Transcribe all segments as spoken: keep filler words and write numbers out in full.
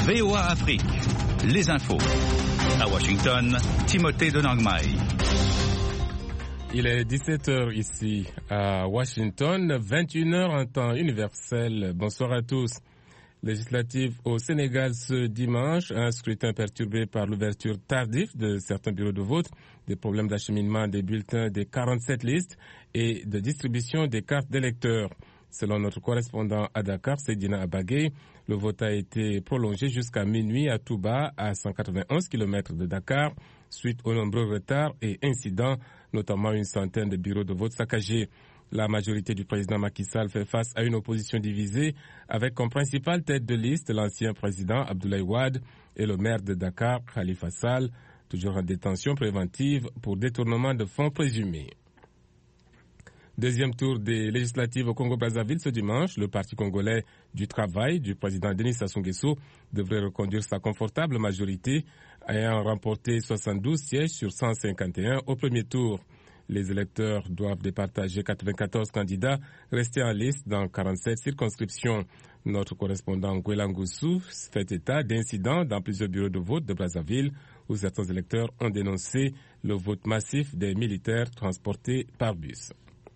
V O A Afrique, les infos. À Washington, Timothée de Nangmai. Il est dix-sept heures ici à Washington, vingt et une heures en temps universel. Bonsoir à tous. Législative au Sénégal ce dimanche, un scrutin perturbé par l'ouverture tardive de certains bureaux de vote, des problèmes d'acheminement des bulletins des quarante-sept listes et de distribution des cartes d'électeurs. Selon notre correspondant à Dakar, Seydina Abagé, le vote a été prolongé jusqu'à minuit à Touba, à cent quatre-vingt-onze kilomètres de Dakar, suite aux nombreux retards et incidents, notamment une centaine de bureaux de vote saccagés. La majorité du président Macky Sall fait face à une opposition divisée, avec comme principale tête de liste l'ancien président Abdoulaye Wade et le maire de Dakar, Khalifa Sall, toujours en détention préventive pour détournement de fonds présumés. Deuxième tour des législatives au Congo-Brazzaville ce dimanche. Le Parti congolais du travail du président Denis Sassou Nguesso devrait reconduire sa confortable majorité, ayant remporté soixante-douze sièges sur cent cinquante et un au premier tour. Les électeurs doivent départager quatre-vingt-quatorze candidats restés en liste dans quarante-sept circonscriptions. Notre correspondant Ngwela Ngoussou fait état d'incidents dans plusieurs bureaux de vote de Brazzaville où certains électeurs ont dénoncé le vote massif des militaires transportés par bus.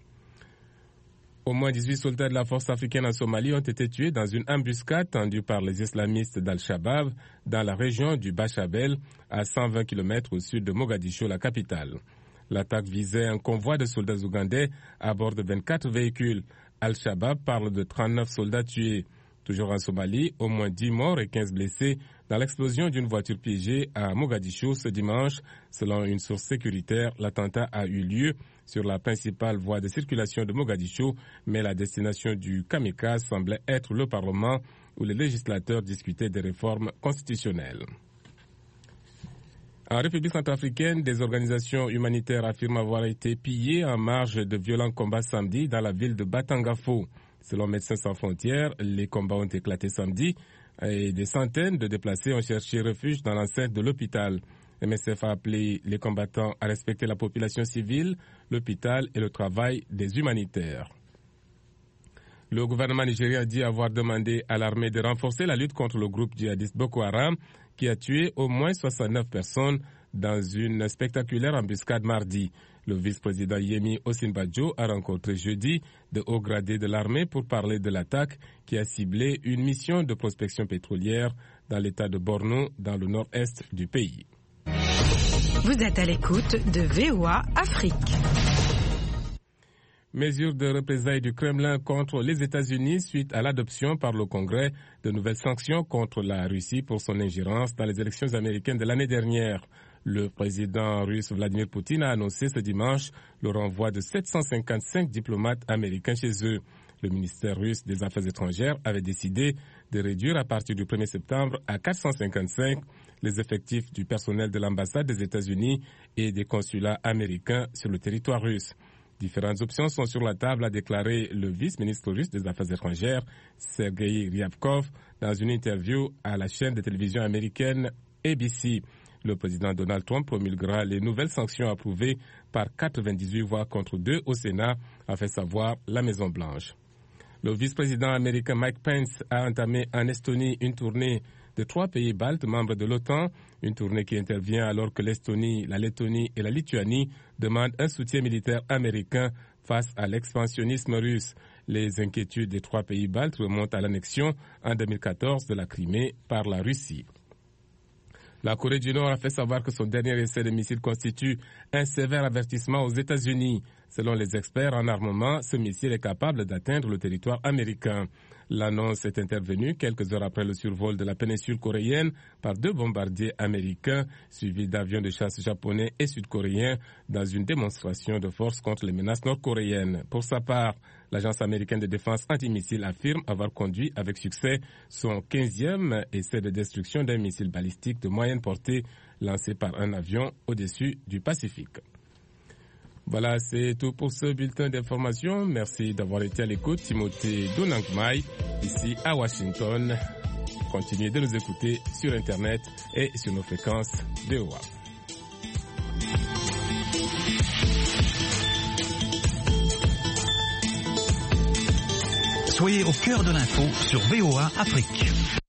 Au moins dix-huit soldats de la force africaine en Somalie ont été tués dans une embuscade tendue par les islamistes d'Al-Shabaab dans la région du Bachabel, à cent vingt kilomètres au sud de Mogadiscio, la capitale. L'attaque visait un convoi de soldats ougandais à bord de vingt-quatre véhicules. Al-Shabaab parle de trente-neuf soldats tués. Toujours en Somalie, au moins dix morts et quinze blessés dans l'explosion d'une voiture piégée à Mogadiscio ce dimanche. Selon une source sécuritaire, l'attentat a eu lieu sur la principale voie de circulation de Mogadiscio, mais la destination du kamikaze semblait être le Parlement où les législateurs discutaient des réformes constitutionnelles. En République centrafricaine, des organisations humanitaires affirment avoir été pillées en marge de violents combats samedi dans la ville de Batangafo. Selon Médecins sans frontières, les combats ont éclaté samedi et des centaines de déplacés ont cherché refuge dans l'enceinte de l'hôpital. M S F a appelé les combattants à respecter la population civile, l'hôpital et le travail des humanitaires. Le gouvernement nigérien dit avoir demandé à l'armée de renforcer la lutte contre le groupe djihadiste Boko Haram qui a tué au moins soixante-neuf personnes dans une spectaculaire embuscade mardi. Le vice-président Yemi Osinbajo a rencontré jeudi de hauts gradés de l'armée pour parler de l'attaque qui a ciblé une mission de prospection pétrolière dans l'état de Borno, dans le nord-est du pays. Vous êtes à l'écoute de V O A Afrique. Mesures de représailles du Kremlin contre les États-Unis suite à l'adoption par le Congrès de nouvelles sanctions contre la Russie pour son ingérence dans les élections américaines de l'année dernière. Le président russe Vladimir Poutine a annoncé ce dimanche le renvoi de sept cent cinquante-cinq diplomates américains chez eux. Le ministère russe des Affaires étrangères avait décidé de réduire à partir du premier septembre à quatre cent cinquante-cinq les effectifs du personnel de l'ambassade des États-Unis et des consulats américains sur le territoire russe. Différentes options sont sur la table, a déclaré le vice-ministre russe des Affaires étrangères, Sergei Ryabkov, dans une interview à la chaîne de télévision américaine A B C. Le président Donald Trump promulguera les nouvelles sanctions approuvées par quatre-vingt-dix-huit voix contre deux au Sénat, a fait savoir la Maison-Blanche. Le vice-président américain Mike Pence a entamé en Estonie une tournée de trois pays baltes membres de l'OTAN, une tournée qui intervient alors que l'Estonie, la Lettonie et la Lituanie demandent un soutien militaire américain face à l'expansionnisme russe. Les inquiétudes des trois pays baltes remontent à l'annexion en deux mille quatorze de la Crimée par la Russie. La Corée du Nord a fait savoir que son dernier essai de missile constitue un sévère avertissement aux États-Unis. Selon les experts en armement, ce missile est capable d'atteindre le territoire américain. L'annonce est intervenue quelques heures après le survol de la péninsule coréenne par deux bombardiers américains suivis d'avions de chasse japonais et sud-coréens dans une démonstration de force contre les menaces nord-coréennes. Pour sa part, l'agence américaine de défense antimissile affirme avoir conduit avec succès son quinzième essai de destruction d'un missile balistique de moyenne portée lancé par un avion au-dessus du Pacifique. Voilà, c'est tout pour ce bulletin d'information. Merci d'avoir été à l'écoute. Timothée de Nangmai, ici à Washington. Continuez de nous écouter sur Internet et sur nos fréquences V O A. Soyez au cœur de l'info sur V O A Afrique.